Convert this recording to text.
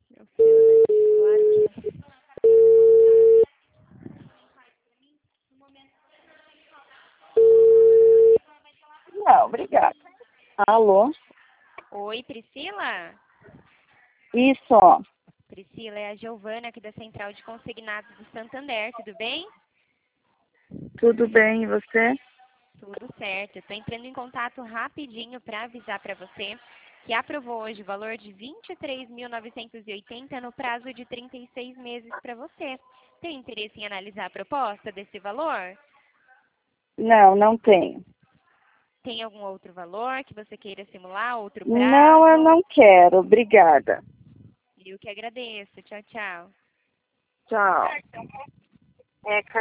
Meu filho, claro que é. Não, obrigada. Alô? Oi, Priscila? Isso, Priscila, é a Giovana aqui da Central de Consignados do Santander, tudo bem? tudo bem, e você? Tudo certo. Estou entrando em contato rapidinho para avisar para você que aprovou hoje o valor de 23.980 no prazo de 36 meses para você. Tem interesse em analisar a proposta desse valor? Não, não tenho. Tem algum outro valor que você queira simular, outro Não, eu prazo? não quero, obrigada. Eu que agradeço. Tchau, tchau. Tchau. É,